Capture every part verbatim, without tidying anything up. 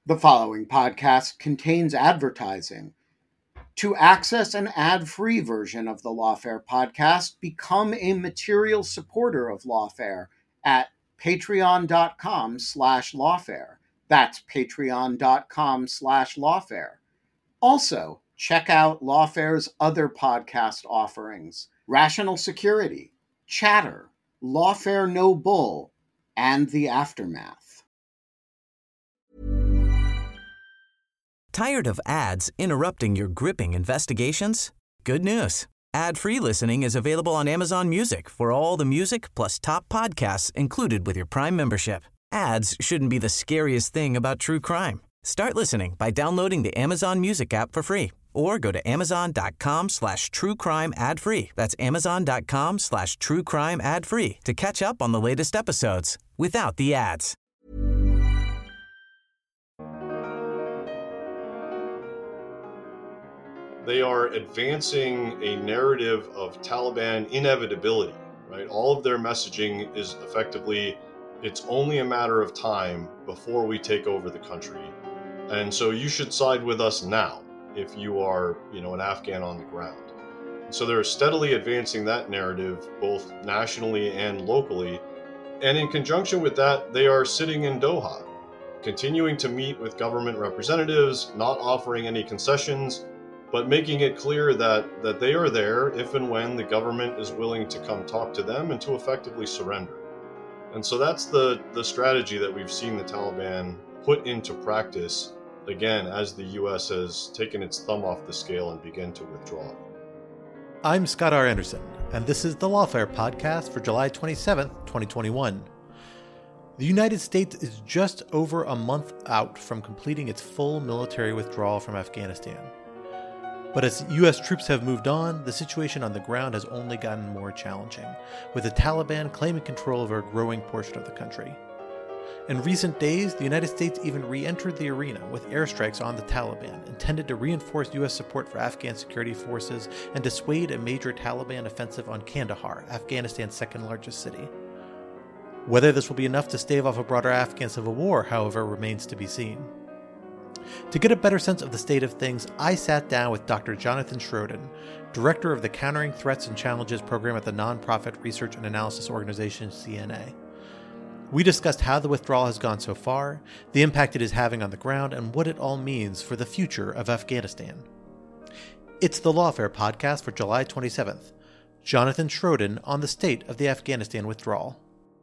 The following podcast contains advertising. To access an ad-free version of the Lawfare podcast, become a material supporter of Lawfare at patreon.com slash lawfare. That's patreon.com slash lawfare. Also, check out Lawfare's other podcast offerings: Rational Security, Chatter, Lawfare No Bull, and The Aftermath. Tired of ads interrupting your gripping investigations? Good news. Ad-free listening is available on Amazon Music for all the music plus top podcasts included with your Prime membership. Ads shouldn't be the scariest thing about true crime. Start listening by downloading the Amazon Music app for free or go to amazon.com slash true crime ad free. That's amazon.com slash true crime ad free to catch up on the latest episodes without the ads. They are advancing a narrative of Taliban inevitability, right? All of their messaging is effectively, it's only a matter of time before we take over the country. And so you should side with us now if you are, you know, an Afghan on the ground. So they're steadily advancing that narrative, both nationally and locally. And in conjunction with that, they are sitting in Doha, continuing to meet with government representatives, not offering any concessions, but making it clear that, that they are there if and when the government is willing to come talk to them and to effectively surrender. And so that's the, the strategy that we've seen the Taliban put into practice, again, as the U S has taken its thumb off the scale and begun to withdraw. I'm Scott R. Anderson, and this is the Lawfare podcast for July twenty-seventh, twenty twenty-one. The United States is just over a month out from completing its full military withdrawal from Afghanistan. But as U S troops have moved on, the situation on the ground has only gotten more challenging, with the Taliban claiming control over a growing portion of the country. In recent days, the United States even re-entered the arena with airstrikes on the Taliban, intended to reinforce U S support for Afghan security forces and dissuade a major Taliban offensive on Kandahar, Afghanistan's second largest city. Whether this will be enough to stave off a broader Afghan civil war, however, remains to be seen. To get a better sense of the state of things, I sat down with Doctor Jonathan Schroden, director of the Countering Threats and Challenges program at the nonprofit research and analysis organization C N A. We discussed how the withdrawal has gone so far, the impact it is having on the ground, and what it all means for the future of Afghanistan. It's the Lawfare podcast for July twenty-seventh. Jonathan Schroden on the state of the Afghanistan withdrawal.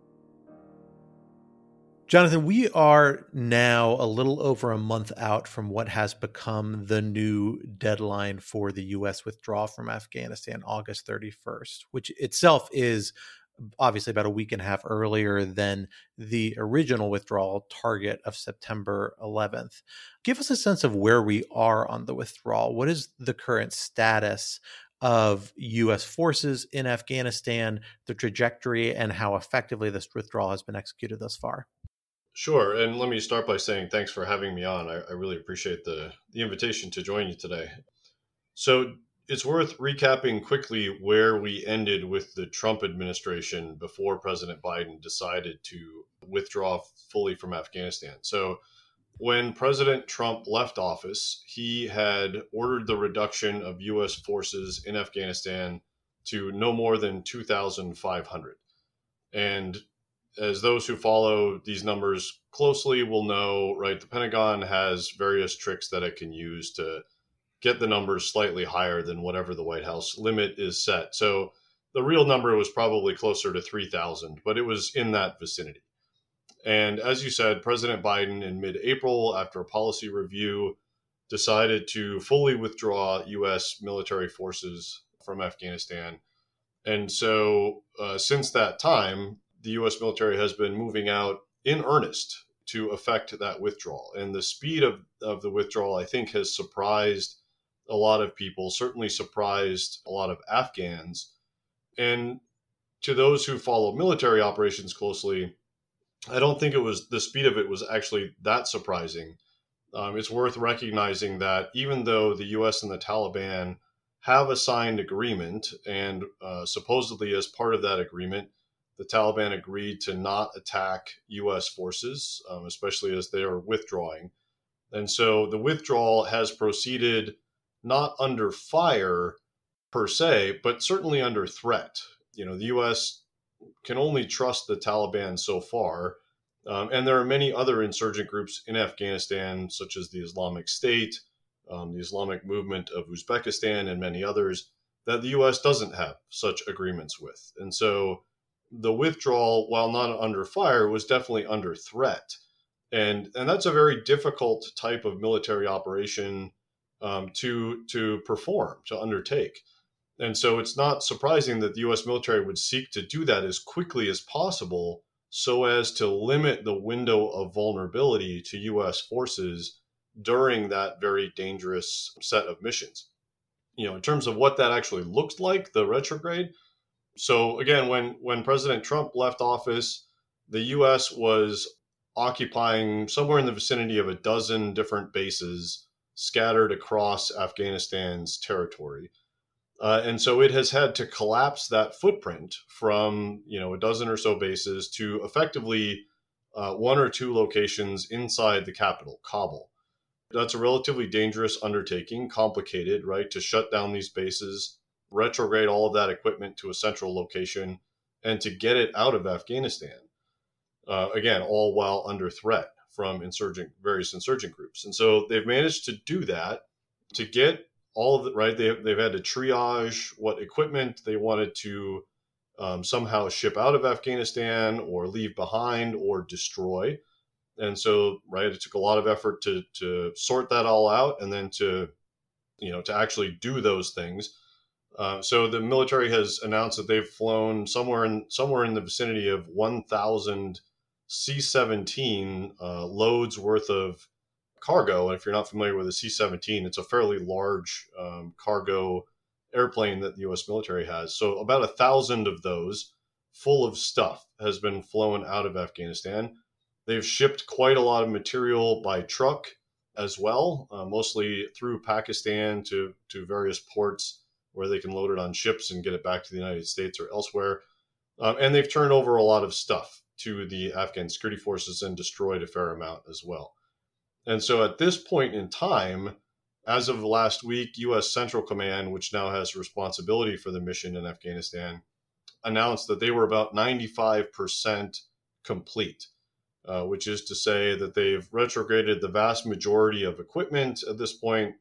Jonathan, we are now a little over a month out from what has become the new deadline for the U S withdrawal from Afghanistan, August thirty-first, which itself is obviously about a week and a half earlier than the original withdrawal target of September eleventh. Give us a sense of where we are on the withdrawal. What is the current status of U S forces in Afghanistan, the trajectory, and how effectively this withdrawal has been executed thus far? Sure. And let me start by saying thanks for having me on. I, I really appreciate the, the invitation to join you today. So it's worth recapping quickly where we ended with the Trump administration before President Biden decided to withdraw fully from Afghanistan. So when President Trump left office, he had ordered the reduction of U S forces in Afghanistan to no more than two thousand five hundred. And as those who follow these numbers closely will know, right, the Pentagon has various tricks that it can use to get the numbers slightly higher than whatever the White House limit is set. So the real number was probably closer to three thousand, but it was in that vicinity. And as you said, President Biden in mid-April, after a policy review, decided to fully withdraw U S military forces from Afghanistan. And so uh, since that time, the U S military has been moving out in earnest to effect that withdrawal. And the speed of, of the withdrawal, I think, has surprised a lot of people, certainly surprised a lot of Afghans. And to those who follow military operations closely, I don't think it was the speed of it was actually that surprising. Um, it's worth recognizing that even though the U S and the Taliban have a signed agreement, and uh, supposedly as part of that agreement, the Taliban agreed to not attack U S forces, um, especially as they are withdrawing. And so the withdrawal has proceeded not under fire per se, but certainly under threat. You know, the U S can only trust the Taliban so far. Um, and there are many other insurgent groups in Afghanistan, such as the Islamic State, um, the Islamic Movement of Uzbekistan, and many others that the U S doesn't have such agreements with. And so the withdrawal, while not under fire, was definitely under threat. And, and that's a very difficult type of military operation um, to, to perform, to undertake. And so it's not surprising that the U S military would seek to do that as quickly as possible so as to limit the window of vulnerability to U S forces during that very dangerous set of missions. You know, in terms of what that actually looks like, the retrograde. So again, when, when President Trump left office, the U S was occupying somewhere in the vicinity of a dozen different bases scattered across Afghanistan's territory. Uh, and so it has had to collapse that footprint from, you know, a dozen or so bases to effectively uh, one or two locations inside the capital, Kabul. That's a relatively dangerous undertaking, complicated, right, to shut down these bases, retrograde all of that equipment to a central location, and to get it out of Afghanistan. Uh, again, all while under threat from insurgent, various insurgent groups. And so they've managed to do that, to get all of it, right? They, they've had to triage what equipment they wanted to um, somehow ship out of Afghanistan or leave behind or destroy. And so, right, it took a lot of effort to to sort that all out and then to, you know, to actually do those things. Uh, so the military has announced that they've flown somewhere in somewhere in the vicinity of one thousand C seventeen uh, loads worth of cargo. And if you're not familiar with a C seventeen, it's a fairly large um, cargo airplane that the U S military has. So about a thousand of those full of stuff has been flown out of Afghanistan. They've shipped quite a lot of material by truck as well, uh, mostly through Pakistan to, to various ports where they can load it on ships and get it back to the United States or elsewhere. Um, and they've turned over a lot of stuff to the Afghan security forces and destroyed a fair amount as well. And so at this point in time, as of last week, U S Central Command, which now has responsibility for the mission in Afghanistan, announced that they were about ninety-five percent complete, uh, which is to say that they've retrograded the vast majority of equipment at this point.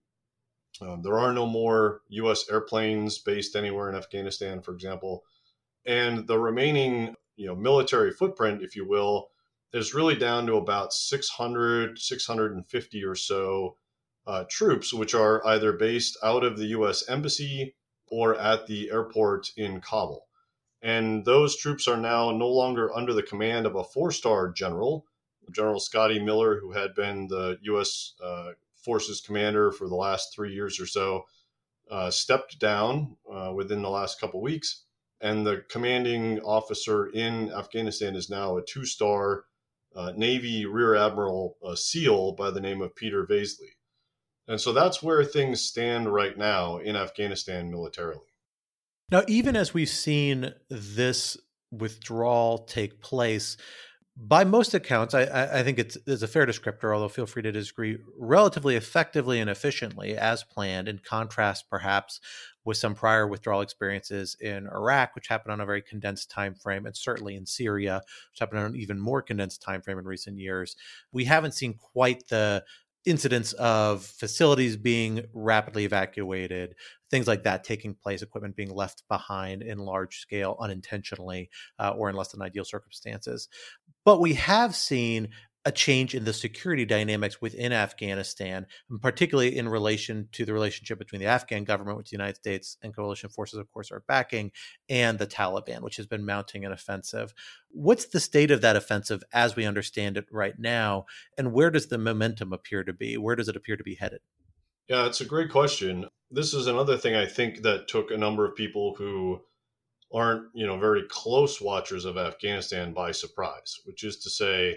Um, there are no more U S airplanes based anywhere in Afghanistan, for example. And the remaining, you know, military footprint, if you will, is really down to about six hundred, six hundred fifty or so uh, troops, which are either based out of the U S Embassy or at the airport in Kabul. And those troops are now no longer under the command of a four-star general, General Scotty Miller, who had been the U S uh, Forces commander for the last three years or so, uh, stepped down uh, within the last couple weeks. And the commanding officer in Afghanistan is now a two-star uh, Navy Rear Admiral uh, SEAL by the name of Peter Vaisley. And so that's where things stand right now in Afghanistan militarily. Now, even as we've seen this withdrawal take place, by most accounts, I, I think it's, it's a fair descriptor, although feel free to disagree, relatively effectively and efficiently as planned, in contrast perhaps with some prior withdrawal experiences in Iraq, which happened on a very condensed time frame, and certainly in Syria, which happened on an even more condensed time frame in recent years. We haven't seen quite the incidents of facilities being rapidly evacuated, things like that taking place, equipment being left behind in large scale unintentionally uh, or in less than ideal circumstances. But we have seen a change in the security dynamics within Afghanistan, and particularly in relation to the relationship between the Afghan government, which the United States and coalition forces, of course, are backing, and the Taliban, which has been mounting an offensive. What's the state of that offensive as we understand it right now, and where does the momentum appear to be? Where does it appear to be headed? Yeah, it's a great question. This is another thing I think that took a number of people who aren't, you know, very close watchers of Afghanistan by surprise, which is to say,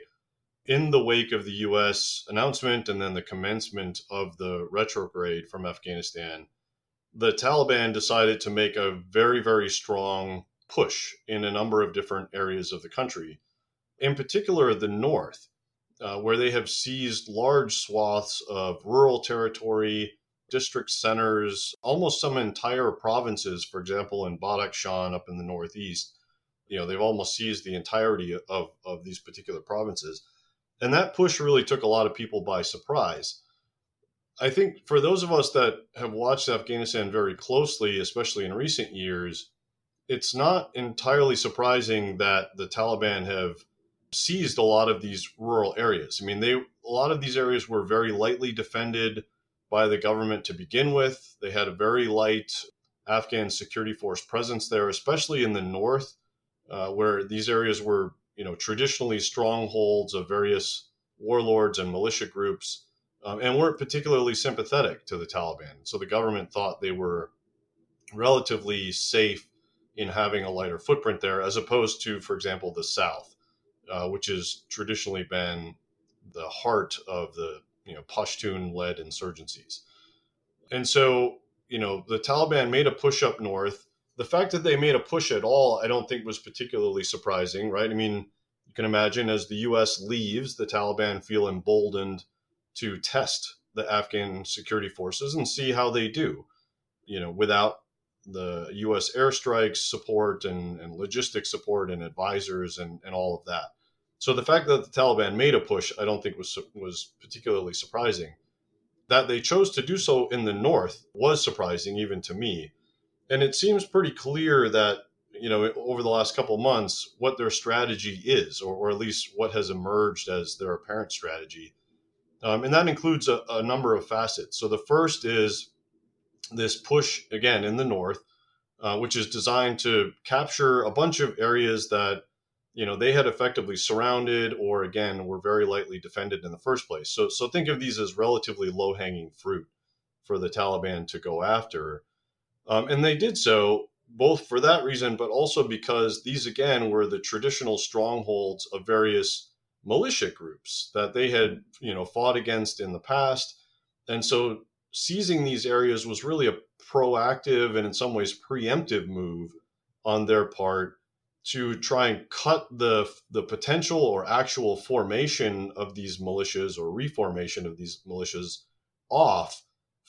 in the wake of the U S announcement and then the commencement of the retrograde from Afghanistan, the Taliban decided to make a very, very strong push in a number of different areas of the country, in particular the north. uh, where they have seized large swaths of rural territory, district centers, almost some entire provinces. For example, in Badakhshan up in the northeast, you know, they've almost seized the entirety of, of these particular provinces. And that push really took a lot of people by surprise. I think for those of us that have watched Afghanistan very closely, especially in recent years, it's not entirely surprising that the Taliban have seized a lot of these rural areas. I mean, they a lot of these areas were very lightly defended by the government to begin with. They had a very light Afghan security force presence there, especially in the north, uh, where these areas were, you know, traditionally strongholds of various warlords and militia groups, um, and weren't particularly sympathetic to the Taliban. So the government thought they were relatively safe in having a lighter footprint there, as opposed to, for example, the South, uh, which has traditionally been the heart of the, you know, Pashtun-led insurgencies. And so, you know, the Taliban made a push up north. The fact that they made a push at all, I don't think was particularly surprising, right? I mean, you can imagine as the U S leaves, the Taliban feel emboldened to test the Afghan security forces and see how they do, you know, without the U S airstrikes support and, and logistics support and advisors and, and all of that. So the fact that the Taliban made a push, I don't think was was particularly surprising. That they chose to do so in the north was surprising even to me. And it seems pretty clear that, you know, over the last couple of months, what their strategy is, or, or at least what has emerged as their apparent strategy. Um, and that includes a, a number of facets. So the first is this push, again, in the north, uh, which is designed to capture a bunch of areas that, you know, they had effectively surrounded or, again, were very lightly defended in the first place. So, so think of these as relatively low-hanging fruit for the Taliban to go after. Um, and they did so both for that reason, but also because these, again, were the traditional strongholds of various militia groups that they had, you know, fought against in the past. And so seizing these areas was really a proactive and in some ways preemptive move on their part to try and cut the the potential or actual formation of these militias or reformation of these militias off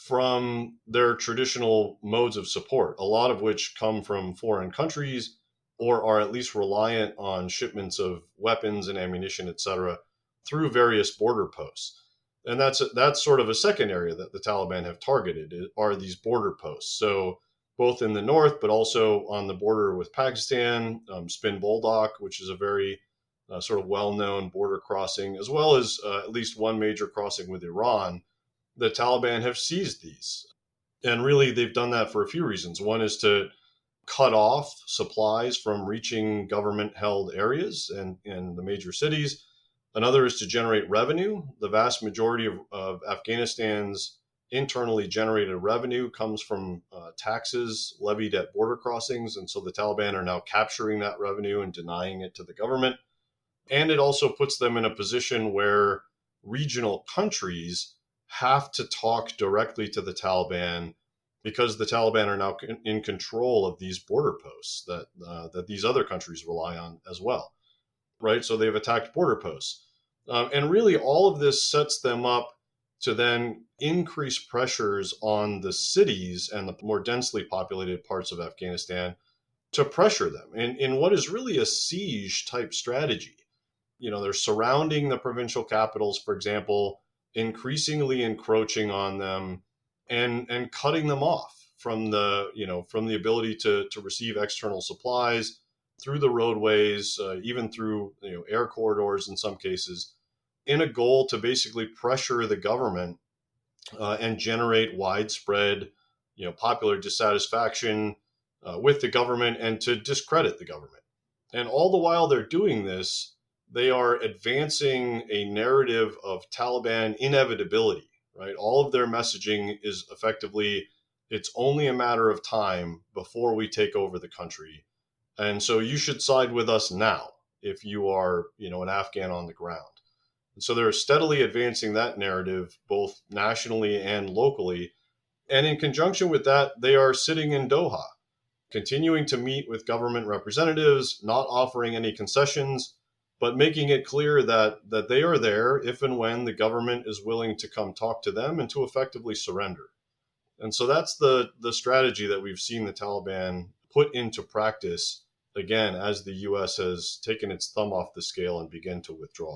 from their traditional modes of support, a lot of which come from foreign countries or are at least reliant on shipments of weapons and ammunition, et cetera, through various border posts. And that's that's sort of a second area that the Taliban have targeted, are these border posts. So both in the north, but also on the border with Pakistan, um, Spin Boldak, which is a very uh, sort of well-known border crossing, as well as uh, at least one major crossing with Iran. The Taliban have seized these. And really, they've done that for a few reasons. One is to cut off supplies from reaching government-held areas and, and the major cities. Another is to generate revenue. The vast majority of, of Afghanistan's internally generated revenue comes from uh, taxes levied at border crossings. And so the Taliban are now capturing that revenue and denying it to the government. And it also puts them in a position where regional countries have to talk directly to the Taliban because the Taliban are now in control of these border posts that uh, that these other countries rely on as well, right? So they've attacked border posts. Um, and really all of this sets them up to then increase pressures on the cities and the more densely populated parts of Afghanistan to pressure them in, in what is really a siege type strategy. You know, they're surrounding the provincial capitals, for example, increasingly encroaching on them and and cutting them off from the, you know, from the ability to, to receive external supplies through the roadways, uh, even through, you know, air corridors in some cases, in a goal to basically pressure the government uh, and generate widespread, you know, popular dissatisfaction uh, with the government and to discredit the government. And all the while they're doing this, they are advancing a narrative of Taliban inevitability, right? All of their messaging is effectively, it's only a matter of time before we take over the country. And so you should side with us now if you are, you know, an Afghan on the ground. And so they're steadily advancing that narrative, both nationally and locally. And in conjunction with that, they are sitting in Doha, continuing to meet with government representatives, not offering any concessions, but making it clear that that they are there if and when the government is willing to come talk to them and to effectively surrender. And so that's the the strategy that we've seen the Taliban put into practice, again, as the U S has taken its thumb off the scale and begun to withdraw.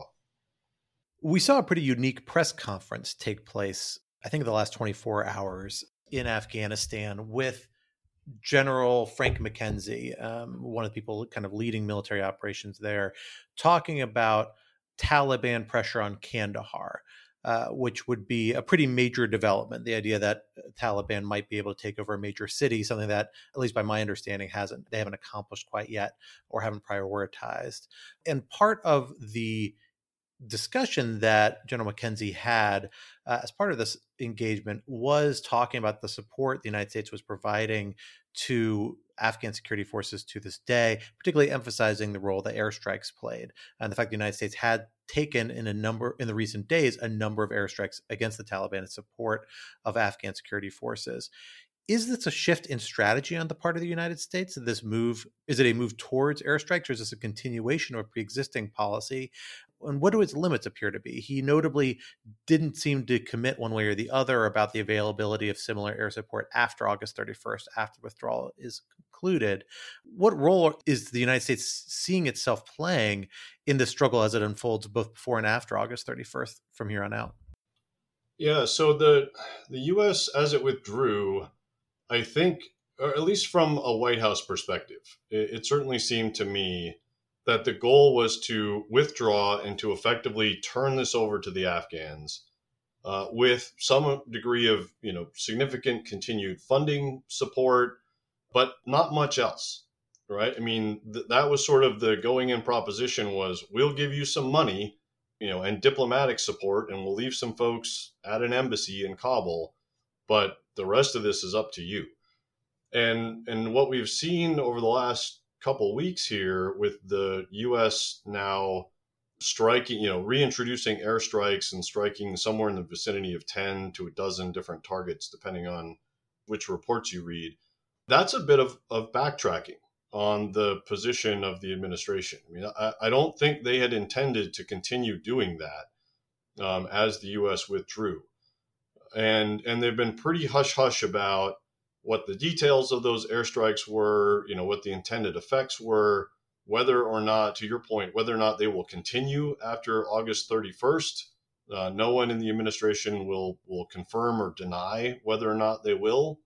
We saw a pretty unique press conference take place, I think, in the last twenty-four hours in Afghanistan with General Frank McKenzie, um, one of the people kind of leading military operations there, talking about Taliban pressure on Kandahar, uh, which would be a pretty major development. The idea that Taliban might be able to take over a major city, something that, at least by my understanding, hasn't they haven't accomplished quite yet or haven't prioritized. And part of the discussion that General McKenzie had uh, as part of this engagement was talking about the support the United States was providing to Afghan security forces to this day, particularly emphasizing the role that airstrikes played and the fact the United States had taken in a number in the recent days a number of airstrikes against the Taliban in support of Afghan security forces. Is this a shift in strategy on the part of the United States? This move, is it a move towards airstrikes, or is this a continuation of a pre-existing policy? And what do its limits appear to be? He notably didn't seem to commit one way or the other about the availability of similar air support after August thirty-first, after withdrawal is concluded. What role is the United States seeing itself playing in this struggle as it unfolds both before and after August thirty-first from here on out? Yeah, so the the U S, as it withdrew, I think, or at least from a White House perspective, it, it certainly seemed to me that the goal was to withdraw and to effectively turn this over to the Afghans uh, with some degree of, you know, significant continued funding support, but not much else, right? I mean, th- that was sort of the going in proposition was, we'll give you some money, you know, and diplomatic support, and we'll leave some folks at an embassy in Kabul, but the rest of this is up to you. And and what we've seen over the last couple weeks here with the U S now striking, you know, reintroducing airstrikes and striking somewhere in the vicinity of ten to a dozen different targets, depending on which reports you read, that's a bit of, of backtracking on the position of the administration. I mean, I, I don't think they had intended to continue doing that um, as the U S withdrew. And and they've been pretty hush-hush about what the details of those airstrikes were, you know, what the intended effects were, whether or not, to your point, whether or not they will continue after August thirty-first. Uh, no one in the administration will will confirm or deny whether or not they will.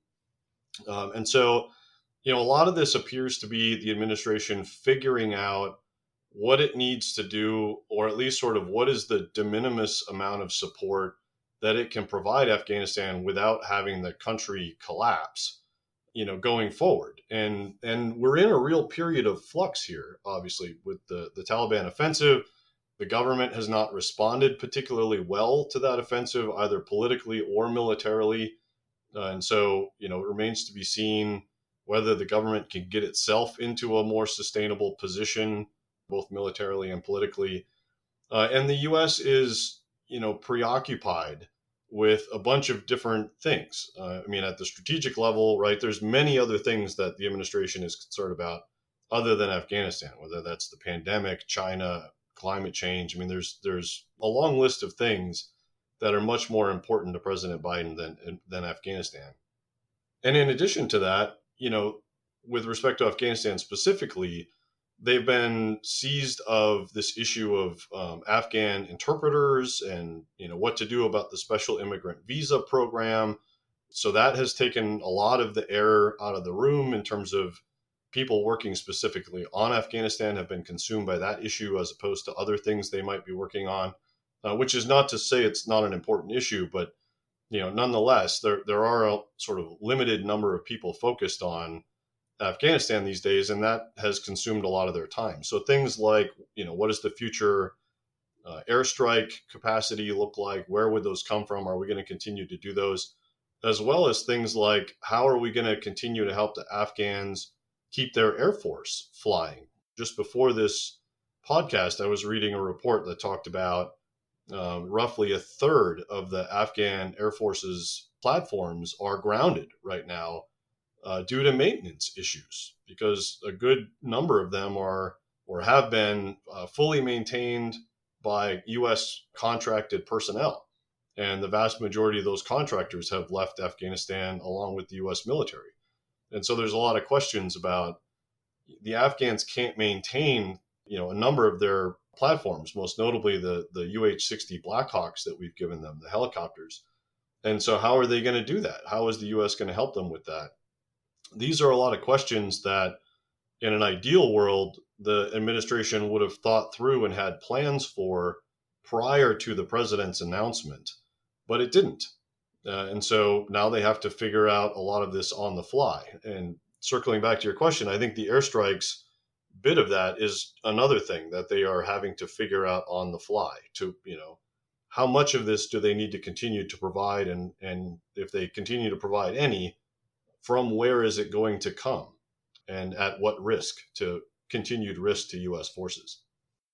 Um, and so, you know, a lot of this appears to be the administration figuring out what it needs to do, or at least sort of what is the de minimis amount of support that it can provide Afghanistan without having the country collapse, you know, going forward. And and we're in a real period of flux here, obviously, with the, the Taliban offensive. The government has not responded particularly well to that offensive, either politically or militarily. Uh, and so, you know, it remains to be seen whether the government can get itself into a more sustainable position, both militarily and politically. Uh, and the U S is, you know, preoccupied with a bunch of different things. Uh, I mean, at the strategic level, right, there's many other things that the administration is concerned about other than Afghanistan, whether that's the pandemic, China, climate change. I mean, there's there's a long list of things that are much more important to President Biden than than Afghanistan. And in addition to that, you know, with respect to Afghanistan specifically, they've been seized of this issue of um, Afghan interpreters and, you know, what to do about the special immigrant visa program. So that has taken a lot of the air out of the room in terms of people working specifically on Afghanistan have been consumed by that issue as opposed to other things they might be working on, uh, which is not to say it's not an important issue, but, you know, nonetheless, there, there are a sort of limited number of people focused on Afghanistan these days, and that has consumed a lot of their time. So things like, you know, what does the future uh, airstrike capacity look like? Where would those come from? Are we going to continue to do those? As well as things like, how are we going to continue to help the Afghans keep their Air Force flying? Just before this podcast, I was reading a report that talked about um, roughly a third of the Afghan Air Force's platforms are grounded right now Uh, due to maintenance issues, because a good number of them are, or have been uh, fully maintained by U S contracted personnel. And the vast majority of those contractors have left Afghanistan along with the U S military. And so there's a lot of questions about the Afghans can't maintain, you know, a number of their platforms, most notably the, the U H sixty Blackhawks that we've given them, the helicopters. And so how are they going to do that? How is the U S going to help them with that? These are a lot of questions that in an ideal world, the administration would have thought through and had plans for prior to the president's announcement, but it didn't. Uh, and so now they have to figure out a lot of this on the fly. And circling back to your question, I think the airstrikes bit of that is another thing that they are having to figure out on the fly to, you know, how much of this do they need to continue to provide? And, and if they continue to provide any, from where is it going to come? And at what risk to continued risk to U S forces?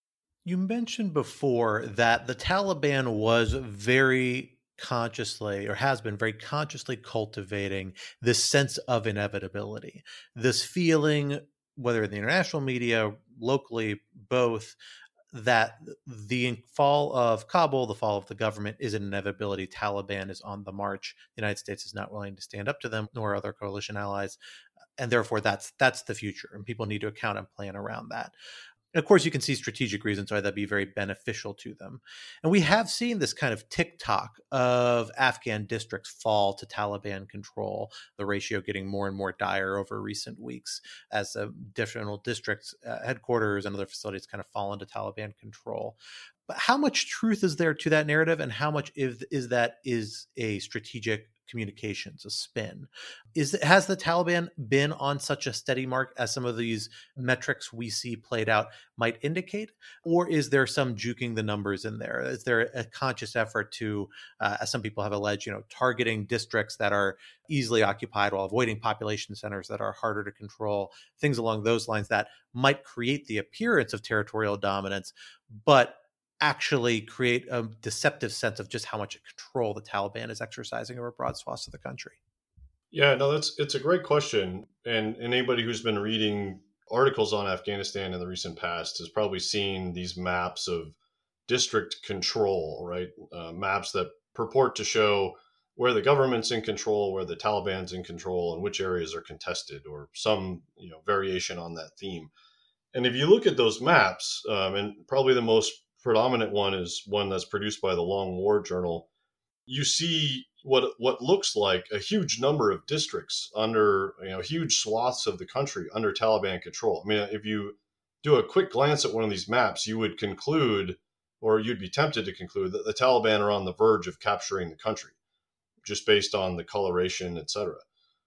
You mentioned before that the Taliban was very consciously, or has been very consciously cultivating this sense of inevitability, this feeling, whether in the international media, locally, both, that the fall of Kabul, the fall of the government, is an inevitability. Taliban is on the march. The United States is not willing to stand up to them, nor other coalition allies. And therefore, that's that's the future. And people need to account and plan around that. And of course, you can see strategic reasons why that'd be very beneficial to them. And we have seen this kind of tick-tock of Afghan districts fall to Taliban control, the ratio getting more and more dire over recent weeks as uh, different districts, uh, headquarters and other facilities kind of fall into Taliban control. But how much truth is there to that narrative, and how much is, is that is a strategic communications, a spin? Is has the Taliban been on such a steady mark as some of these metrics we see played out might indicate? Or is there some juking the numbers in there? Is there a conscious effort to, uh, as some people have alleged, you know, targeting districts that are easily occupied while avoiding population centers that are harder to control, things along those lines that might create the appearance of territorial dominance, but actually create a deceptive sense of just how much control the Taliban is exercising over broad swaths of the country? Yeah, no, that's it's a great question. And anybody who's been reading articles on Afghanistan in the recent past has probably seen these maps of district control, right? Uh, maps that purport to show where the government's in control, where the Taliban's in control, and which areas are contested, or some, you know, variation on that theme. And if you look at those maps, um, and probably the most predominant one is one that's produced by the Long War Journal, you see what what looks like a huge number of districts under, you know, huge swaths of the country under Taliban control. I mean, if you do a quick glance at one of these maps, you would conclude, or you'd be tempted to conclude, that the Taliban are on the verge of capturing the country, just based on the coloration, et cetera.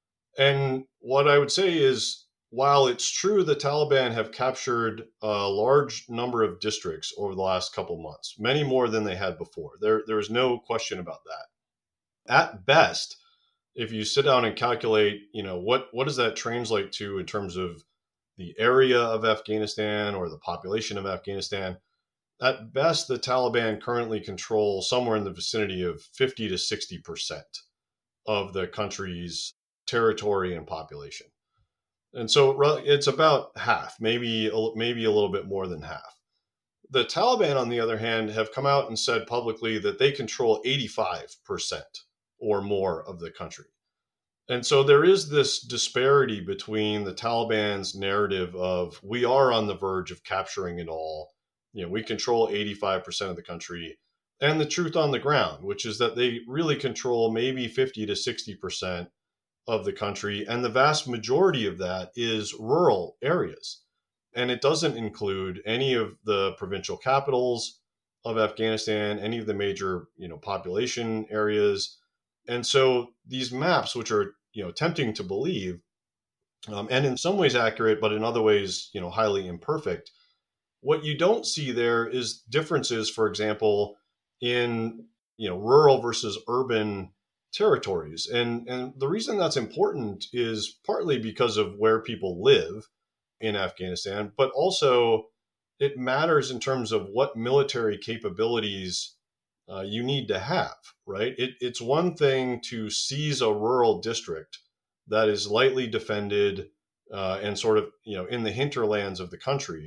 And what I would say is, while it's true the Taliban have captured a large number of districts over the last couple months, many more than they had before, there there is no question about that. At best, if you sit down and calculate, you know, what, what does that translate to in terms of the area of Afghanistan or the population of Afghanistan, at best, the Taliban currently control somewhere in the vicinity of fifty to sixty percent of the country's territory and population. And so it's about half, maybe, maybe a little bit more than half. The Taliban, on the other hand, have come out and said publicly that they control eighty-five percent or more of the country. And so there is this disparity between the Taliban's narrative of, we are on the verge of capturing it all, you know, we control eighty-five percent of the country, and the truth on the ground, which is that they really control maybe fifty to sixty percent of the country, and the vast majority of that is rural areas. And it doesn't include any of the provincial capitals of Afghanistan, any of the major, you know, population areas. And so these maps, which are, you know, tempting to believe, um, and in some ways accurate, but in other ways, you know, highly imperfect, what you don't see there is differences, for example, in, you know, rural versus urban territories. And, and the reason that's important is partly because of where people live in Afghanistan, but also it matters in terms of what military capabilities uh, you need to have, right? It, it's one thing to seize a rural district that is lightly defended uh, and sort of, you know, in the hinterlands of the country.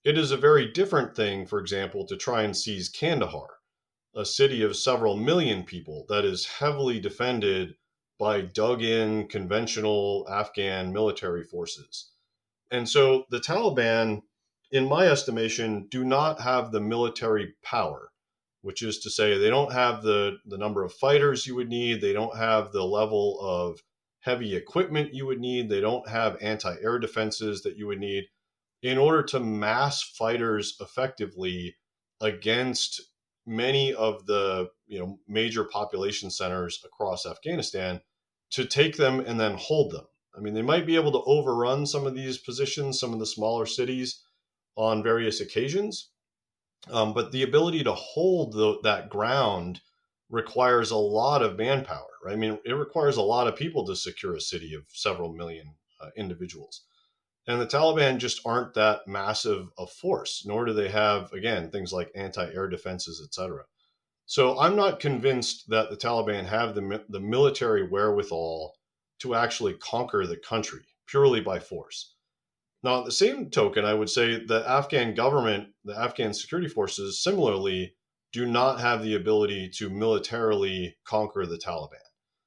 It is a very different thing, for example, to try and seize Kandahar, a city of several million people that is heavily defended by dug-in conventional Afghan military forces. And so the Taliban, in my estimation, do not have the military power, which is to say they don't have the, the number of fighters you would need. They don't have the level of heavy equipment you would need. They don't have anti-air defenses that you would need in order to mass fighters effectively against many of the you know major population centers across Afghanistan, to take them and then hold them. I mean, they might be able to overrun some of these positions, some of the smaller cities on various occasions, um, but the ability to hold the, that ground requires a lot of manpower, right? I mean, it requires a lot of people to secure a city of several million uh, individuals. And the Taliban just aren't that massive a force, nor do they have, again, things like anti-air defenses, et cetera. So I'm not convinced that the Taliban have the, the military wherewithal to actually conquer the country purely by force. Now, at the same token, I would say the Afghan government, the Afghan security forces, similarly, do not have the ability to militarily conquer the Taliban.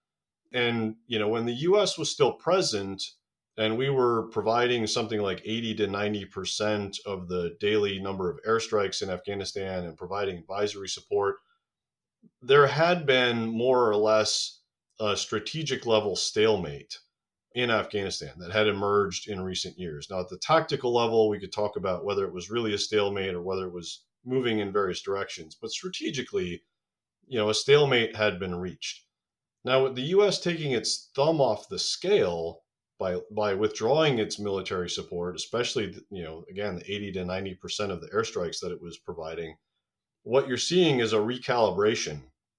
And, you know, when the U S was still present, and we were providing something like eighty to ninety percent of the daily number of airstrikes in Afghanistan and providing advisory support, there had been more or less a strategic level stalemate in Afghanistan that had emerged in recent years. Now, at the tactical level, we could talk about whether it was really a stalemate or whether it was moving in various directions. But strategically, you know, a stalemate had been reached. Now, with the U S taking its thumb off the scale by by withdrawing its military support, especially, you know, again, the eighty to ninety percent of the airstrikes that it was providing, what you're seeing is a recalibration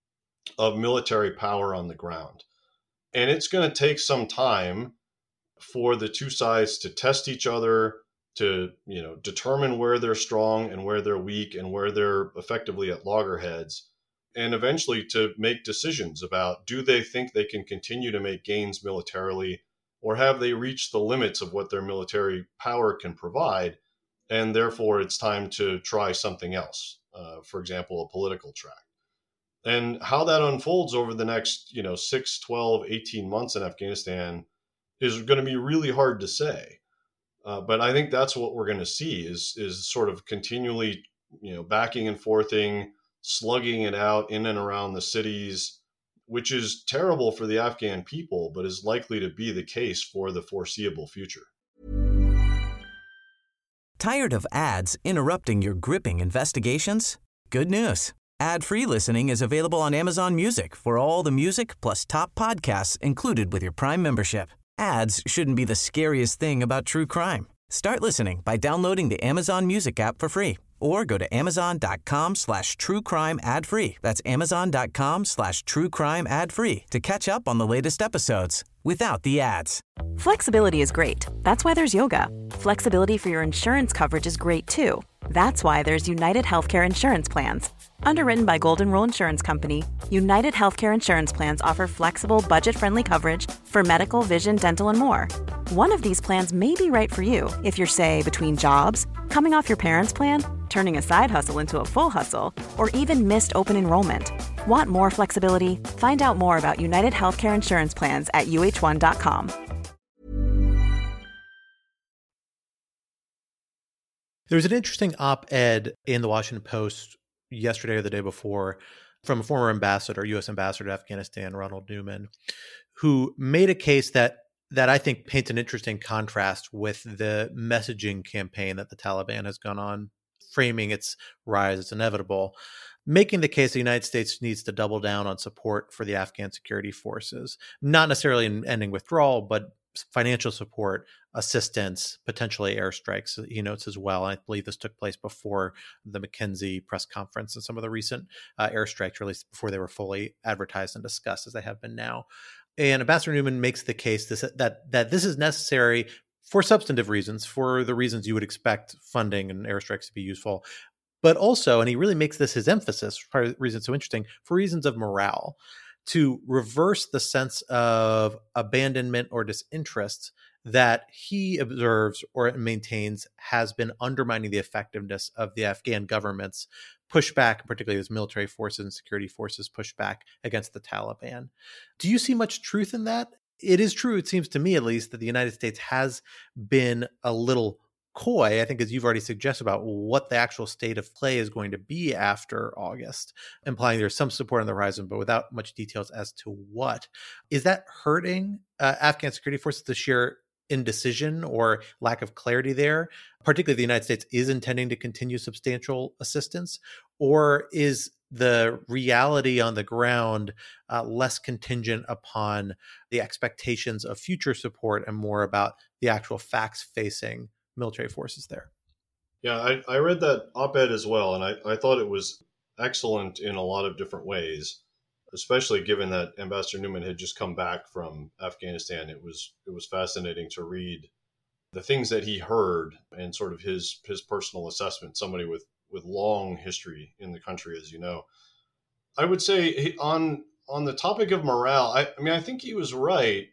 of military power on the ground. And it's going to take some time for the two sides to test each other, to, you know, determine where they're strong and where they're weak and where they're effectively at loggerheads, and eventually to make decisions about, do they think they can continue to make gains militarily, or have they reached the limits of what their military power can provide, and therefore it's time to try something else, uh, for example, a political track. And how that unfolds over the next, you know, six, twelve, eighteen months in Afghanistan is going to be really hard to say. Uh, but I think that's what we're going to see is, is sort of continually, you know, backing and forthing, slugging it out in and around the cities, which is terrible for the Afghan people, but is likely to be the case for the foreseeable future. Tired of ads interrupting your gripping investigations? Good news. Ad-free listening is available on Amazon Music for all the music plus top podcasts included with your Prime membership. Ads shouldn't be the scariest thing about true crime. Start listening by downloading the Amazon Music app for free or go to amazon.com slash true crime ad free. That's amazon.com slash true crime ad free to catch up on the latest episodes without the ads. Flexibility is great. That's why there's yoga. Flexibility for your insurance coverage is great too. That's why there's United Healthcare Insurance Plans. Underwritten by Golden Rule Insurance Company, United Healthcare Insurance Plans offer flexible, budget-friendly coverage for medical, vision, dental, and more. One of these plans may be right for you if you're, say, between jobs, coming off your parents' plan, turning a side hustle into a full hustle, or even missed open enrollment. Want more flexibility? Find out more about United Healthcare Insurance Plans at U H one dot com. There was an interesting op-ed in the Washington Post yesterday or the day before from a former ambassador, U S ambassador to Afghanistan, Ronald Newman, who made a case that that I think paints an interesting contrast with the messaging campaign that the Taliban has gone on, framing its rise as inevitable, making the case the United States needs to double down on support for the Afghan security forces, not necessarily in ending withdrawal, but financial support, assistance, potentially airstrikes, he notes as well. I believe this took place before the McKenzie press conference and some of the recent uh, airstrikes, released before they were fully advertised and discussed as they have been now. And Ambassador Newman makes the case this, that that this is necessary for substantive reasons, for the reasons you would expect funding and airstrikes to be useful, but also, and he really makes this his emphasis, part of the reason it's so interesting, for reasons of morale, to reverse the sense of abandonment or disinterest that he observes or maintains has been undermining the effectiveness of the Afghan government's pushback, particularly as military forces and security forces push back against the Taliban. Do you see much truth in that? It is true, it seems to me at least, that the United States has been a little coy, I think, as you've already suggested, about what the actual state of play is going to be after August, implying there's some support on the horizon, but without much details as to what. Is that hurting uh, Afghan security forces, the sheer indecision or lack of clarity there, particularly the United States is intending to continue substantial assistance? Or is the reality on the ground uh, less contingent upon the expectations of future support and more about the actual facts facing military forces there? Yeah, I, I read that op-ed as well, and I, I thought it was excellent in a lot of different ways, especially given that Ambassador Newman had just come back from Afghanistan. It was it was fascinating to read the things that he heard and sort of his his personal assessment, somebody with, with long history in the country, as you know. I would say on on the topic of morale, I, I mean, I think he was right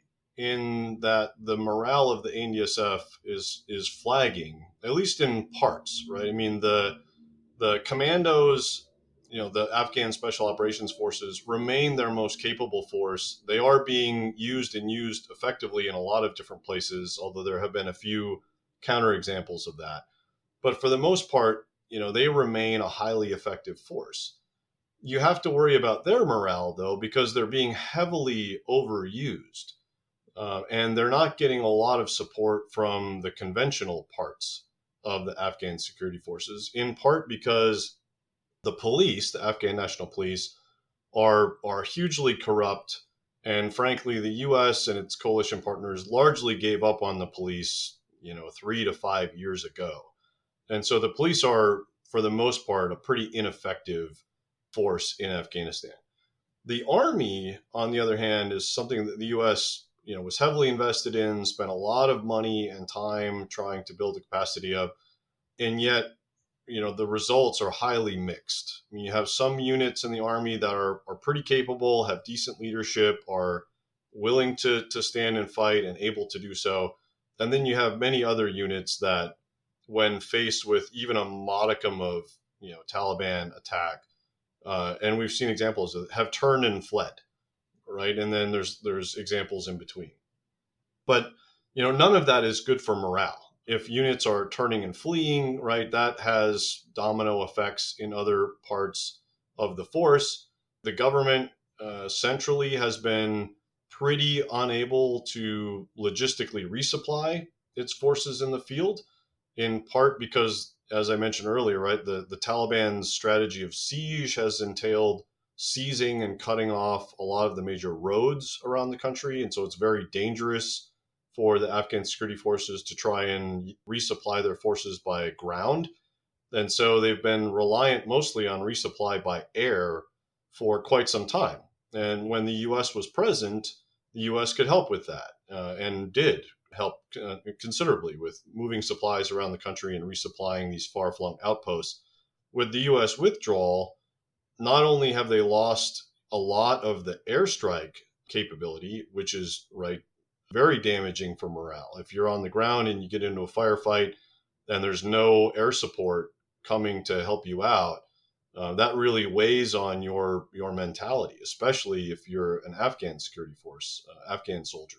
in that the morale of the A N D S F is is flagging, at least in parts, right? I mean, the the commandos, you know, the Afghan Special Operations Forces remain their most capable force. They are being used and used effectively in a lot of different places, although there have been a few counterexamples of that. But for the most part, you know, they remain a highly effective force. You have to worry about their morale, though, because they're being heavily overused. Uh, and they're not getting a lot of support from the conventional parts of the Afghan security forces, in part because the police, the Afghan National Police, are are hugely corrupt. And frankly, the U S and its coalition partners largely gave up on the police, you know, three to five years ago. And so the police are, for the most part, a pretty ineffective force in Afghanistan. The army, on the other hand, is something that the U S you know, was heavily invested in, spent a lot of money and time trying to build the capacity of, and yet, you know, the results are highly mixed. I mean, you have some units in the army that are, are pretty capable, have decent leadership, are willing to, to stand and fight and able to do so. And then you have many other units that, when faced with even a modicum of, you know, Taliban attack, uh, and we've seen examples of, have turned and fled. Right. And then there's there's examples in between. But, you know, none of that is good for morale. If units are turning and fleeing, right, that has domino effects in other parts of the force. The government uh, centrally has been pretty unable to logistically resupply its forces in the field, in part because, as I mentioned earlier, right, the, the Taliban's strategy of siege has entailed seizing and cutting off a lot of the major roads around the country. And so it's very dangerous for the Afghan security forces to try and resupply their forces by ground. And so they've been reliant mostly on resupply by air for quite some time. And when the U S was present, the U S could help with that uh, and did help uh, considerably with moving supplies around the country and resupplying these far-flung outposts. With the U S withdrawal, not only have they lost a lot of the airstrike capability, which is right very damaging for morale. If you're on the ground and you get into a firefight and there's no air support coming to help you out, uh, that really weighs on your your mentality, especially if you're an Afghan security force, uh, Afghan soldier.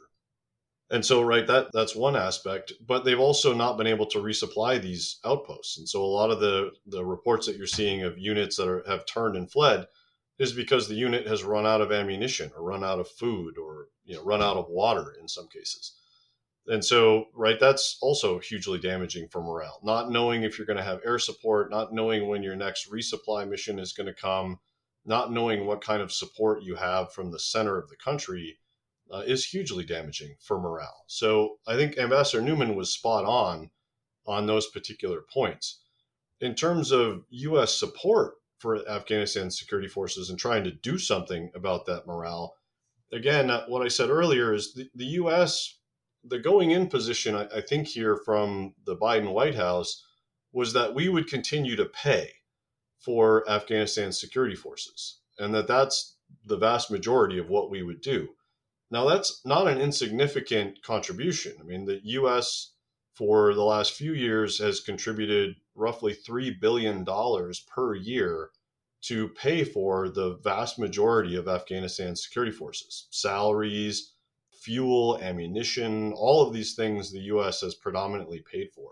And so, right, that that's one aspect, but they've also not been able to resupply these outposts. And so a lot of the, the reports that you're seeing of units that are, have turned and fled is because the unit has run out of ammunition or run out of food or, you know, run out of water in some cases. And so, right, that's also hugely damaging for morale. Not knowing if you're going to have air support, not knowing when your next resupply mission is going to come, not knowing what kind of support you have from the center of the country uh, is hugely damaging for morale. So I think Ambassador Newman was spot on on those particular points. In terms of U S support for Afghanistan security forces and trying to do something about that morale, again, what I said earlier is the, the U S, the going in position, I, I think here from the Biden White House was that we would continue to pay for Afghanistan security forces and that that's the vast majority of what we would do. Now, that's not an insignificant contribution. I mean, the U S for the last few years has contributed roughly three billion dollars per year to pay for the vast majority of Afghanistan's security forces, salaries, fuel, ammunition, all of these things the U S has predominantly paid for.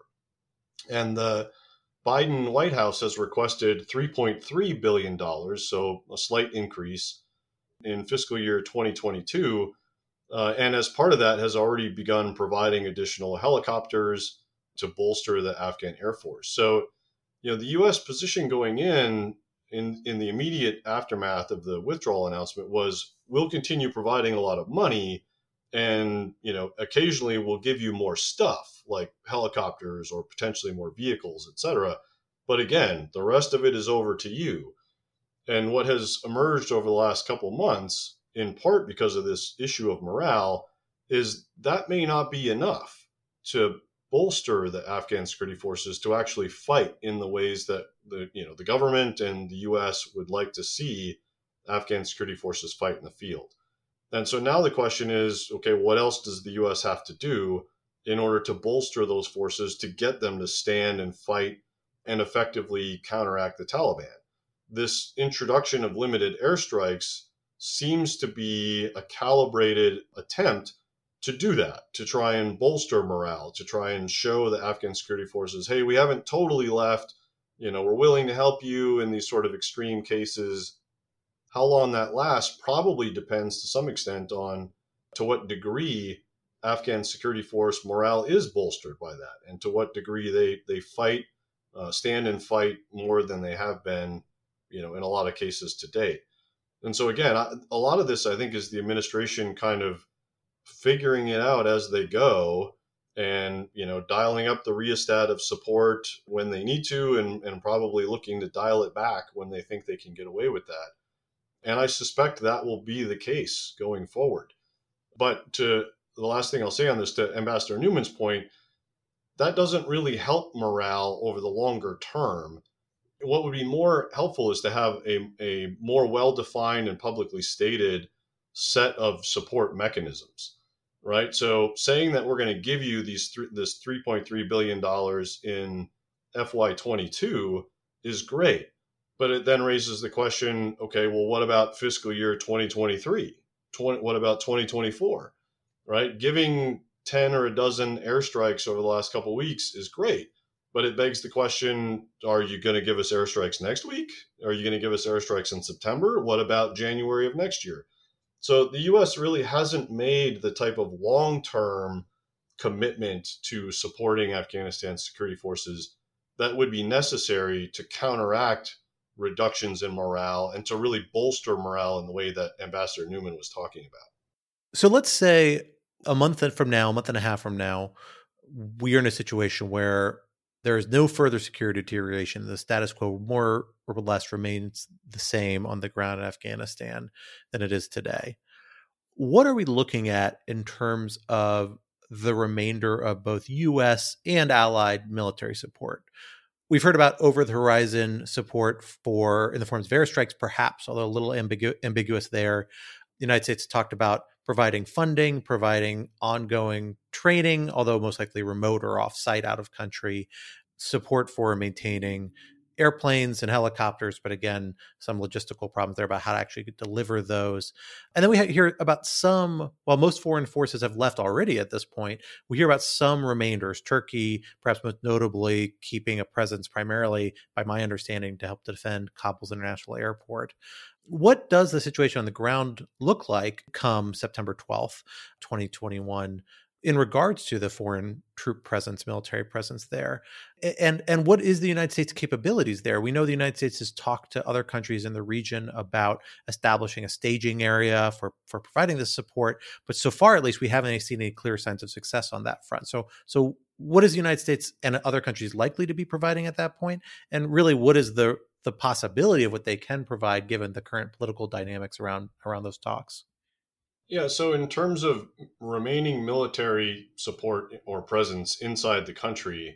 And the Biden White House has requested three point three billion dollars, so a slight increase in fiscal year twenty twenty-two. Uh, and as part of that, has already begun providing additional helicopters to bolster the Afghan Air Force. So, you know, the U S position going in, in, in the immediate aftermath of the withdrawal announcement was, we'll continue providing a lot of money, and, you know, occasionally we'll give you more stuff like helicopters or potentially more vehicles, et cetera. But again, the rest of it is over to you. And what has emerged over the last couple months, in part because of this issue of morale, is that may not be enough to bolster the Afghan security forces to actually fight in the ways that the, you know, the government and the U S would like to see Afghan security forces fight in the field. And so now the question is, okay, what else does the U S have to do in order to bolster those forces to get them to stand and fight and effectively counteract the Taliban? This introduction of limited airstrikes seems to be a calibrated attempt to do that, to try and bolster morale, to try and show the Afghan security forces, hey, we haven't totally left, you know, we're willing to help you in these sort of extreme cases. How long that lasts probably depends to some extent on to what degree Afghan security force morale is bolstered by that, and to what degree they, they fight, uh, stand and fight more than they have been, you know, in a lot of cases to date. And so again, I, a lot of this, I think, is the administration kind of figuring it out as they go, and, you know, dialing up the rheostat of support when they need to, and, and probably looking to dial it back when they think they can get away with that. And I suspect that will be the case going forward. But to the last thing I'll say on this, to Ambassador Newman's point, that doesn't really help morale over the longer term. What would be more helpful is to have a, a more well-defined and publicly stated set of support mechanisms, right? So saying that we're going to give you these th- this three point three billion dollars in F Y twenty-two is great. But it then raises the question, okay, well, what about fiscal year twenty twenty-three? twenty, what about twenty twenty-four, right? Giving ten or a dozen airstrikes over the last couple of weeks is great. But it begs the question, are you going to give us airstrikes next week? Are you going to give us airstrikes in September? What about January of next year? So the U S really hasn't made the type of long-term commitment to supporting Afghanistan's security forces that would be necessary to counteract reductions in morale and to really bolster morale in the way that Ambassador Newman was talking about. So let's say a month from now, a month and a half from now, we are in a situation where there is no further security deterioration. The status quo more or less remains the same on the ground in Afghanistan than it is today. What are we looking at in terms of the remainder of both U S and allied military support? We've heard about over-the-horizon support for in the forms of airstrikes, perhaps, although a little ambigu- ambiguous there. The United States talked about providing funding, providing ongoing training, although most likely remote or off-site, out of country, support for maintaining airplanes and helicopters, but again, some logistical problems there about how to actually deliver those. And then we hear about some, while most foreign forces have left already at this point, we hear about some remainders, Turkey, perhaps most notably keeping a presence primarily, by my understanding, to help defend Kabul's international airport. What does the situation on the ground look like come September twelfth, twenty twenty-one, in regards to the foreign troop presence, military presence there? And and what is the United States' capabilities there? We know the United States has talked to other countries in the region about establishing a staging area for, for providing this support, but so far, at least, we haven't seen any clear signs of success on that front. So, so what is the United States and other countries likely to be providing at that point? And really, what is the the possibility of what they can provide given the current political dynamics around around those talks? Yeah, so in terms of remaining military support or presence inside the country,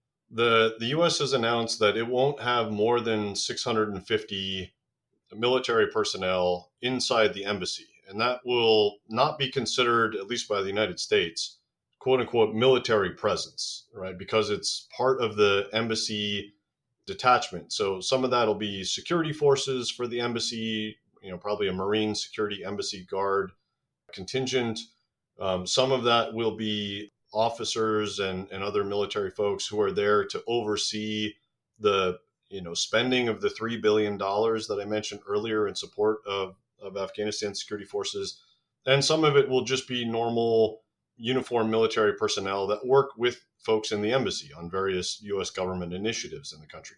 the the U S has announced that it won't have more than six hundred fifty military personnel inside the embassy. And that will not be considered, at least by the United States, quote unquote, military presence, right? Because it's part of the embassy detachment. So some of that will be security forces for the embassy, you know, probably a Marine security embassy guard contingent. Um, some of that will be officers and, and other military folks who are there to oversee the, you know, spending of the three billion dollars that I mentioned earlier in support of, of Afghanistan security forces. And some of it will just be normal uniformed military personnel that work with folks in the embassy on various U S government initiatives in the country.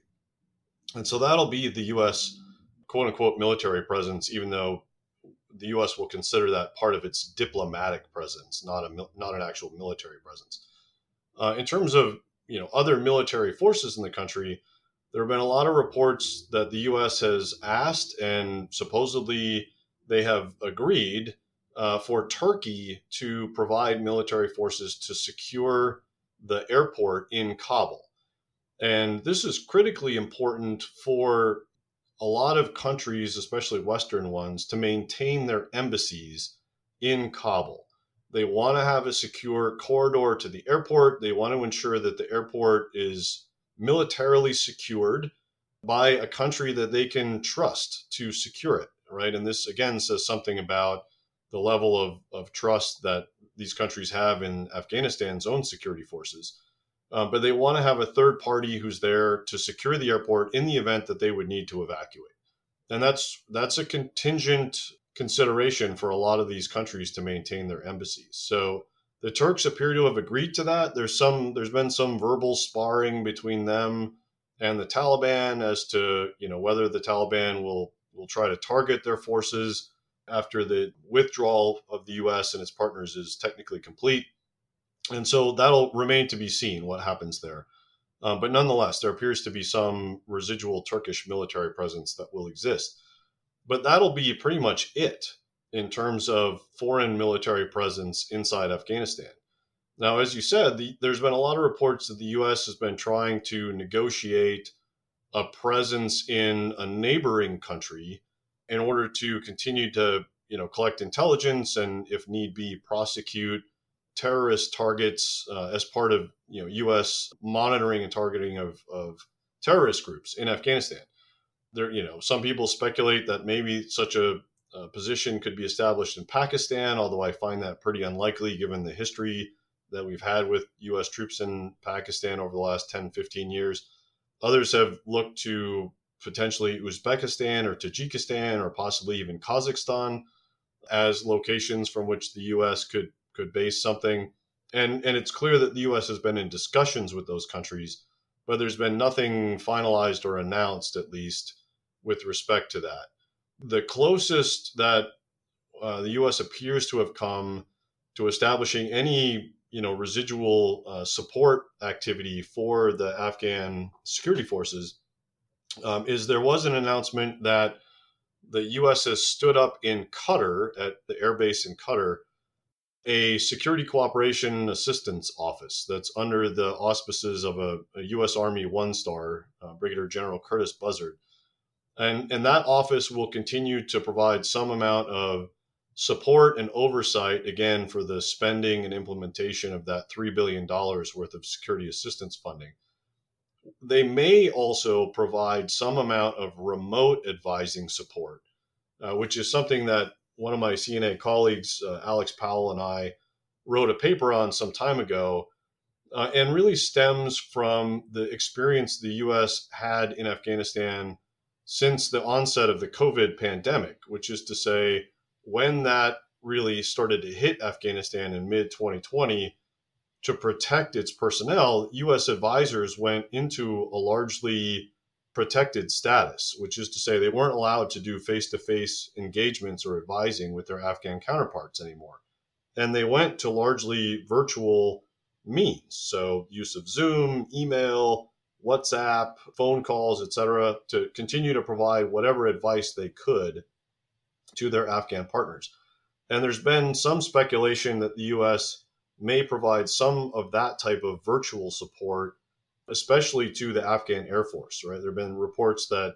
And so that'll be the U S quote unquote military presence, even though the U S will consider that part of its diplomatic presence, not a not an actual military presence. Uh, in terms of, you know, other military forces in the country, there have been a lot of reports that the U S has asked, and supposedly they have agreed, uh, for Turkey to provide military forces to secure the airport in Kabul. And this is critically important for a lot of countries, especially Western ones, to maintain their embassies in Kabul. They want to have a secure corridor to the airport. They want to ensure that the airport is militarily secured by a country that they can trust to secure it, right? And this, again, says something about the level of, of trust that these countries have in Afghanistan's own security forces. Uh, but they want to have a third party who's there to secure the airport in the event that they would need to evacuate. And that's that's a contingent consideration for a lot of these countries to maintain their embassies. So the Turks appear to have agreed to that. There's some there's been some verbal sparring between them and the Taliban as to, you know, whether the Taliban will will try to target their forces after the withdrawal of the U S and its partners is technically complete. And so that'll remain to be seen what happens there. Um, but nonetheless, there appears to be some residual Turkish military presence that will exist. But that'll be pretty much it in terms of foreign military presence inside Afghanistan. Now, as you said, the, there's been a lot of reports that the U S has been trying to negotiate a presence in a neighboring country in order to continue to, you know, collect intelligence and, if need be, prosecute terrorist targets uh, as part of, you know, U S monitoring and targeting of, of terrorist groups in Afghanistan. There, you know, some people speculate that maybe such a, a position could be established in Pakistan, although I find that pretty unlikely given the history that we've had with U S troops in Pakistan over the last ten, fifteen years. Others have looked to potentially Uzbekistan or Tajikistan or possibly even Kazakhstan as locations from which the U S could could base something. And, and it's clear that the U S has been in discussions with those countries, but there's been nothing finalized or announced, at least, with respect to that. The closest that uh, the U S appears to have come to establishing any, you know, residual uh, support activity for the Afghan security forces um, is there was an announcement that the U S has stood up in Qatar, at the airbase in Qatar, a security cooperation assistance office that's under the auspices of a, a U S Army one-star, uh, Brigadier General Curtis Buzzard. And, and that office will continue to provide some amount of support and oversight, again, for the spending and implementation of that three billion dollars worth of security assistance funding. They may also provide some amount of remote advising support, uh, which is something that one of my C N A colleagues, uh, Alex Powell, and I wrote a paper on some time ago, uh, and really stems from the experience the U S had in Afghanistan since the onset of the COVID pandemic, which is to say, when that really started to hit Afghanistan in mid twenty twenty, to protect its personnel, U S advisors went into a largely protected status, which is to say they weren't allowed to do face-to-face engagements or advising with their Afghan counterparts anymore. And they went to largely virtual means. So use of Zoom, email, WhatsApp, phone calls, et cetera, to continue to provide whatever advice they could to their Afghan partners. And there's been some speculation that the U S may provide some of that type of virtual support, especially to the Afghan Air Force, right? There have been reports that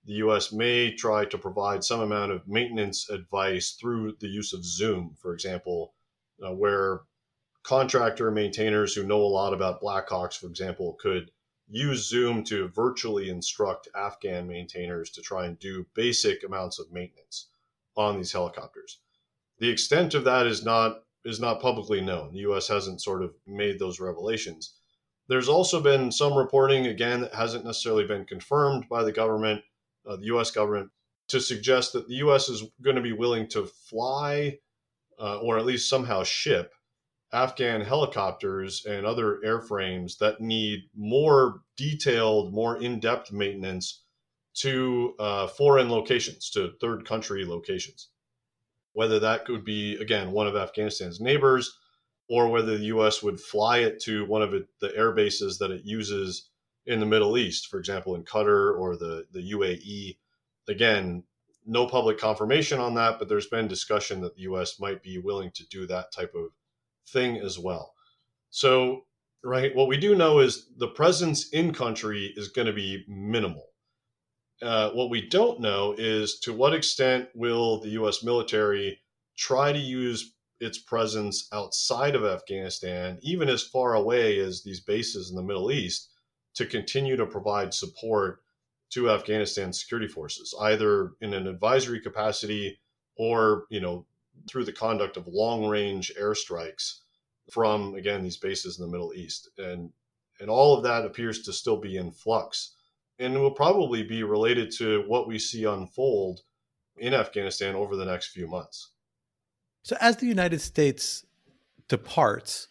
the U S may try to provide some amount of maintenance advice through the use of Zoom, for example, uh, where contractor maintainers who know a lot about Blackhawks, for example, could use Zoom to virtually instruct Afghan maintainers to try and do basic amounts of maintenance on these helicopters. The extent of that is not is not publicly known. The U S hasn't sort of made those revelations. There's also been some reporting, again, that hasn't necessarily been confirmed by the government, uh, the U S government, to suggest that the U S is going to be willing to fly uh, or at least somehow ship Afghan helicopters and other airframes that need more detailed, more in-depth maintenance to uh, foreign locations, to third country locations. Whether that could be, again, one of Afghanistan's neighbors, or whether the U S would fly it to one of it, the air bases that it uses in the Middle East, for example, in Qatar or the, the U A E. Again, no public confirmation on that, but there's been discussion that the U S might be willing to do that type of thing as well. So, right, what we do know is the presence in country is going to be minimal. Uh, what we don't know is to what extent will the U S military try to use its presence outside of Afghanistan, even as far away as these bases in the Middle East, to continue to provide support to Afghanistan security forces, either in an advisory capacity or, you know, through the conduct of long-range airstrikes from, again, these bases in the Middle East. And, and all of that appears to still be in flux. And it will probably be related to what we see unfold in Afghanistan over the next few months. So as the United States departs,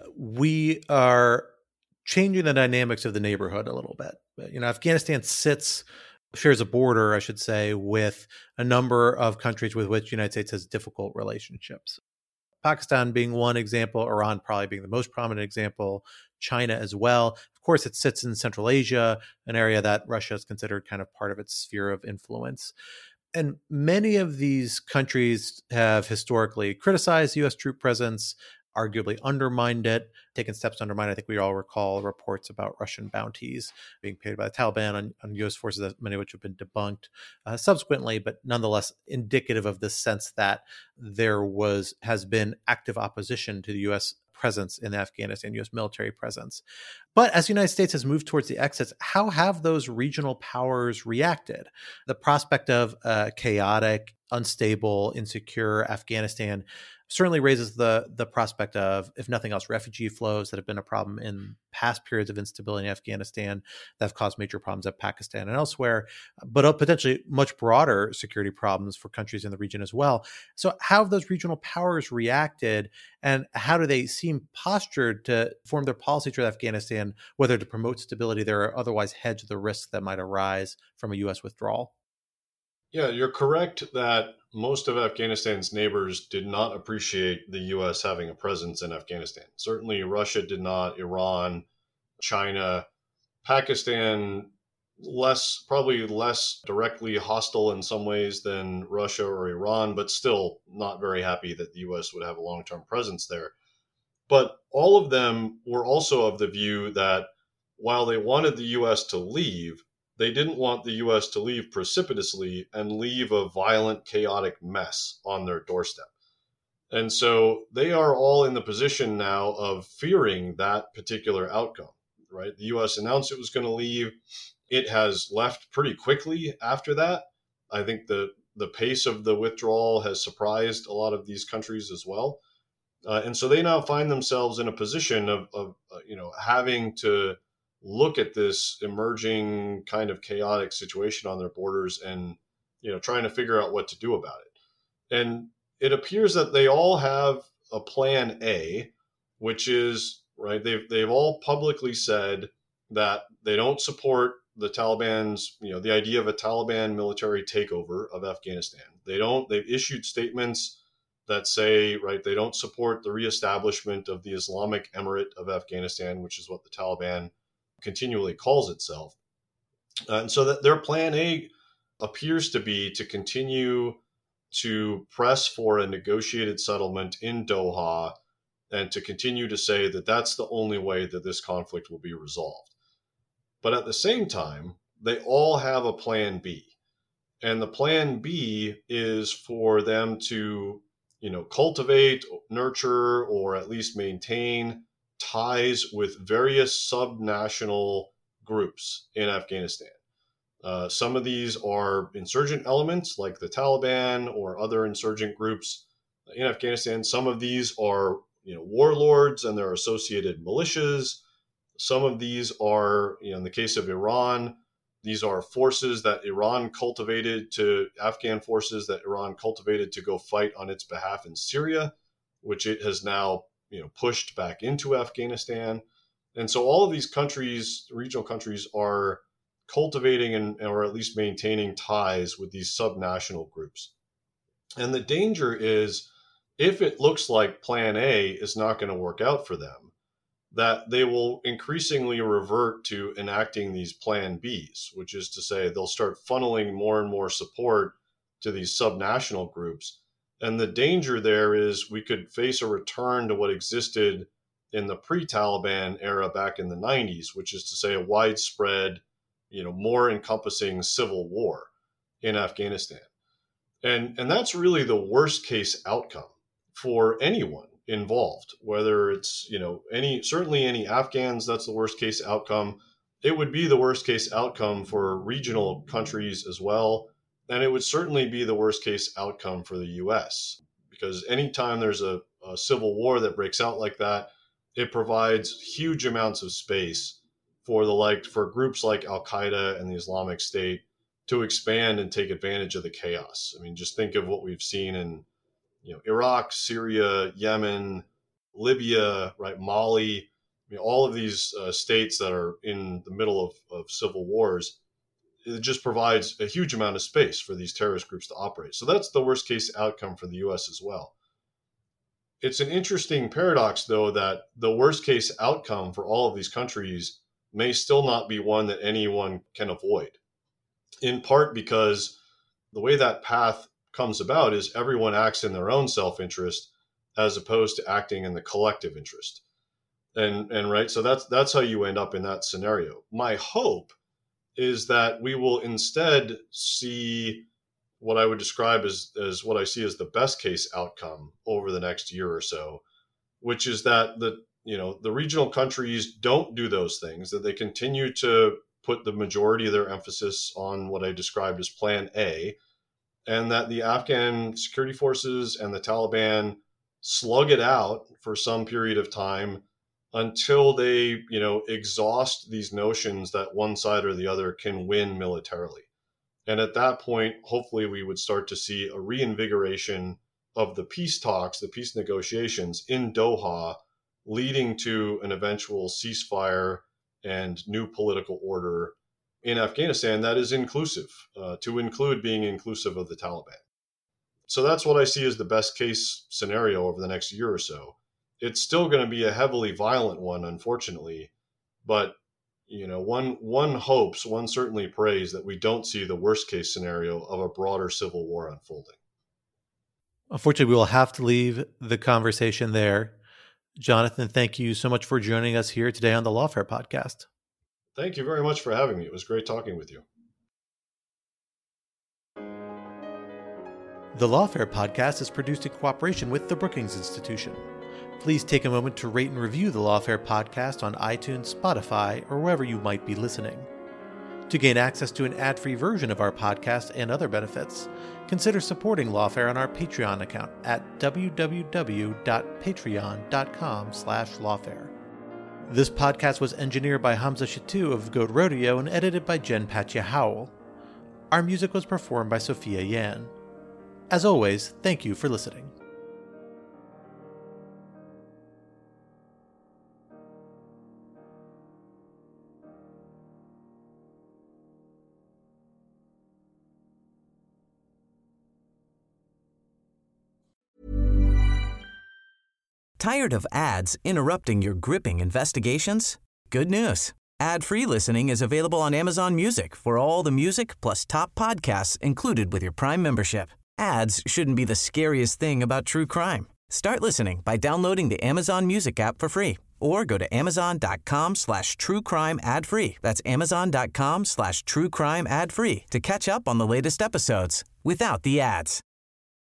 we are changing the dynamics of the neighborhood a little bit. You know, Afghanistan sits, shares a border, I should say, with a number of countries with which the United States has difficult relationships. Pakistan being one example, Iran probably being the most prominent example, China as well. Of course, it sits in Central Asia, an area that Russia is considered kind of part of its sphere of influence. And many of these countries have historically criticized U S troop presence, arguably undermined it, taken steps to undermine. I think we all recall reports about Russian bounties being paid by the Taliban on, on U S forces, many of which have been debunked uh, subsequently, but nonetheless indicative of the sense that there was has been active opposition to the U S presence in Afghanistan, U S military presence. But as the United States has moved towards the exits, how have those regional powers reacted? The prospect of a chaotic, unstable, insecure Afghanistan certainly raises the the prospect of, if nothing else, refugee flows that have been a problem in past periods of instability in Afghanistan that have caused major problems at Pakistan and elsewhere, but potentially much broader security problems for countries in the region as well. So how have those regional powers reacted, and how do they seem postured to form their policy toward Afghanistan, whether to promote stability there or otherwise hedge the risks that might arise from a U S withdrawal? Yeah, you're correct that most of Afghanistan's neighbors did not appreciate the U S having a presence in Afghanistan. Certainly Russia did not, Iran, China, Pakistan, less, probably less directly hostile in some ways than Russia or Iran, but still not very happy that the U S would have a long-term presence there. But all of them were also of the view that while they wanted the U S to leave, they didn't want the U S to leave precipitously and leave a violent, chaotic mess on their doorstep. And so they are all in the position now of fearing that particular outcome, right? The U S announced it was going to leave. It has left pretty quickly after that. I think the, the pace of the withdrawal has surprised a lot of these countries as well. Uh, and so they now find themselves in a position of, of uh, you know, having to look at this emerging kind of chaotic situation on their borders and, you know, trying to figure out what to do about it. And it appears that they all have a plan A, which is, right, they've, they've all publicly said that they don't support the Taliban's, you know, the idea of a Taliban military takeover of Afghanistan. They don't, they've issued statements that say, right, they don't support the reestablishment of the Islamic Emirate of Afghanistan, which is what the Taliban continually calls itself. Uh, and so that their plan A appears to be to continue to press for a negotiated settlement in Doha and to continue to say that that's the only way that this conflict will be resolved. But at the same time, they all have a plan B. And the plan B is for them to, you know, cultivate, nurture, or at least maintain ties with various subnational groups in Afghanistan. Uh, some of these are insurgent elements like the Taliban or other insurgent groups in Afghanistan. Some of these are, you know, warlords and their associated militias. Some of these are, you know, in the case of Iran, these are forces that Iran cultivated to Afghan forces that Iran cultivated to go fight on its behalf in Syria, which it has now, you know, pushed back into Afghanistan. And so all of these countries, regional countries, are cultivating and or at least maintaining ties with these subnational groups. And the danger is, if it looks like plan A is not going to work out for them, that they will increasingly revert to enacting these plan Bs, which is to say they'll start funneling more and more support to these subnational groups. And the danger there is we could face a return to what existed in the pre-Taliban era back in the nineties, which is to say a widespread, you know, more encompassing civil war in Afghanistan. And, and that's really the worst case outcome for anyone involved, whether it's, you know, any, certainly any Afghans, that's the worst case outcome. It would be the worst case outcome for regional countries as well. And it would certainly be the worst case outcome for the U S, because anytime there's a, a civil war that breaks out like that, it provides huge amounts of space for the like for groups like Al-Qaeda and the Islamic State to expand and take advantage of the chaos. I mean, just think of what we've seen in, you know, Iraq, Syria, Yemen, Libya, right, Mali, I mean, all of these uh, states that are in the middle of, of civil wars. It just provides a huge amount of space for these terrorist groups to operate. So that's the worst case outcome for the U S as well. It's an interesting paradox, though, that the worst case outcome for all of these countries may still not be one that anyone can avoid, in part because the way that path comes about is everyone acts in their own self-interest as opposed to acting in the collective interest. And, and right, so that's, that's how you end up in that scenario. My hope is that we will instead see what I would describe as, as what I see as the best case outcome over the next year or so, which is that the, you know, the regional countries don't do those things, that they continue to put the majority of their emphasis on what I described as plan A, and that the Afghan security forces and the Taliban slug it out for some period of time until they, you know, exhaust these notions that one side or the other can win militarily. And at that point, hopefully we would start to see a reinvigoration of the peace talks, the peace negotiations in Doha, leading to an eventual ceasefire and new political order in Afghanistan that is inclusive, uh, to include being inclusive of the Taliban. So that's what I see as the best case scenario over the next year or so. It's still going to be a heavily violent one, unfortunately, but you know, one one hopes, one certainly prays that we don't see the worst case scenario of a broader civil war unfolding. Unfortunately, we will have to leave the conversation there. Jonathan, thank you so much for joining us here today on the Lawfare Podcast. Thank you very much for having me. It was great talking with you. The Lawfare Podcast is produced in cooperation with the Brookings Institution. Please take a moment to rate and review the Lawfare Podcast on iTunes, Spotify, or wherever you might be listening. To gain access to an ad-free version of our podcast and other benefits, consider supporting Lawfare on our Patreon account at w w w dot patreon dot com slash lawfare. This podcast was engineered by Hamza Shatu of Goat Rodeo and edited by Jen Patja Howell. Our music was performed by Sophia Yan. As always, thank you for listening. Tired of ads interrupting your gripping investigations? Good news. Ad-free listening is available on Amazon Music for all the music plus top podcasts included with your Prime membership. Ads shouldn't be the scariest thing about true crime. Start listening by downloading the Amazon Music app for free Or go to amazon.com slash true crime ad free. That's amazon.com slash true crime ad free to catch up on the latest episodes without the ads.